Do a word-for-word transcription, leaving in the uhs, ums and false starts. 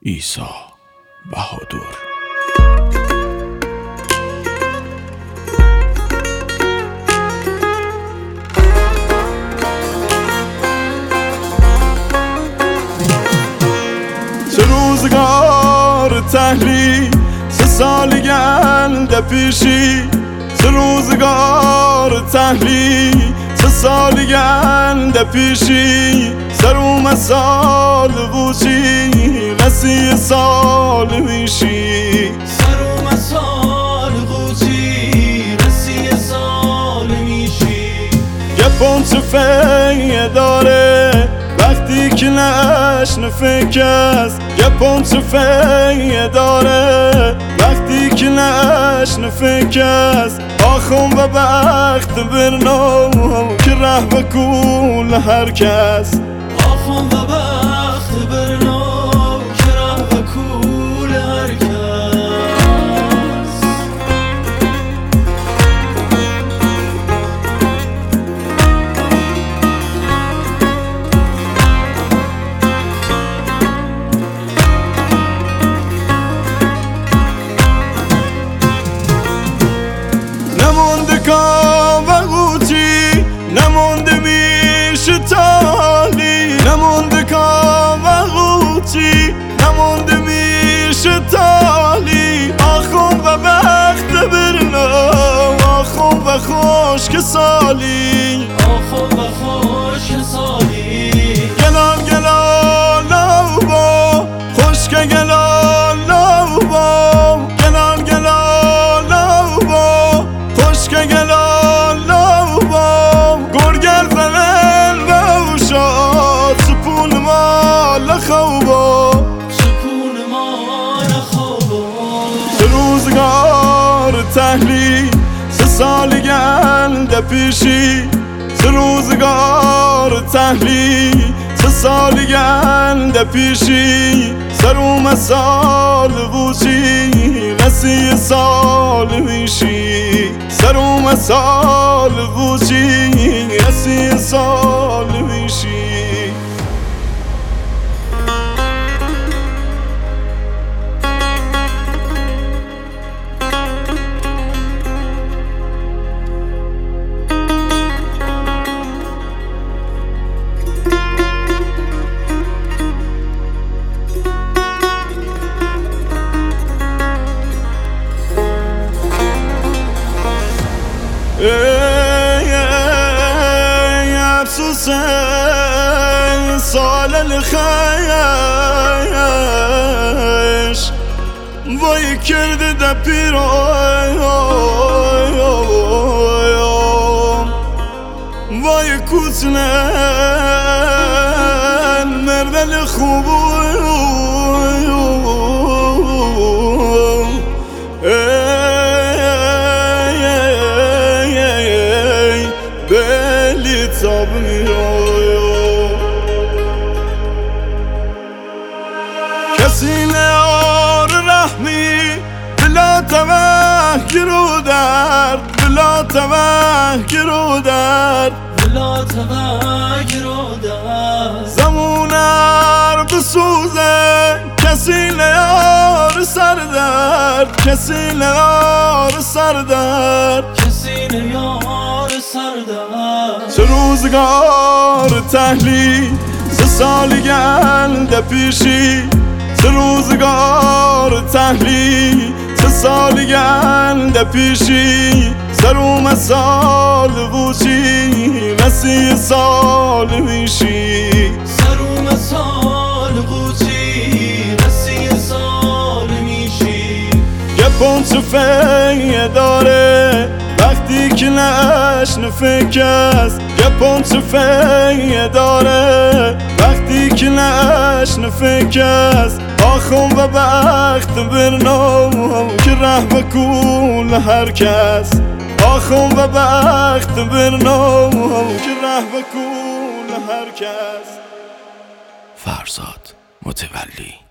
عیسی بهادر. چه روزگار تحلیل سه سال گلده پیشی، چه روزگار تحلیل سه سال گلده پیشی، سروم سال بوچی قصی سال میشی، سروم سال بوچی قصی سال میشی. گپون چه فیه داره وقتی که نشن فکست، گپون چه فیه داره وقتی که نشن فکست. آخون و بخت برنو که ره به کول هر کس، آخون و بخت برنو که ره به کول هر کس. نمونده کام و قوچی نمونده میشه تالی، نمونده کام و قوچی نمونده میشه تالی. آخون و بخت برنو آخون و خشک سالی، آخون و خشک سالی. گلال گلال لابا خشک گلال لابا، گلال گلال لابا خشک گلال لابا. گرگر زنن بوشاد سپون مال خوبا، سپون مال خوبا. چه روزگار تحلیل سه سال گلده پیشی، چه روزگار تحلیل سه سال گلده پیشی، سروم سال بوچی قصی سال میشی، سروم سال بوچی قصی سال میشی. ای ای افسوس سال الخیش وای کرده ده پیرای، وای کوچنن مردن خوب. تاب میرو کسی نیار رحمی بلا توهی رو درد، بلا توهی رو درد، بلا توهی رو درد. زمونر بسوزه کسی نیار سر درد، کسی نیار سر درد، کسی نیار سر درد. چه روزگار تحلیل سه سال گلده پیشی، چه روزگار تحلیل سه سال گلده پیشی، سروم سال بوچی قصی سال میشی، سروم سال بوچی قصی سال میشی. گپون چه فیه داره وقتی که نشن فکست، گپون چه فیه داره وقتی که نشن فکست. آخون و بخت برنو که ره به کول هر کس، آخون و بخت برنو که ره به کول هر کس. فرزاد متولی.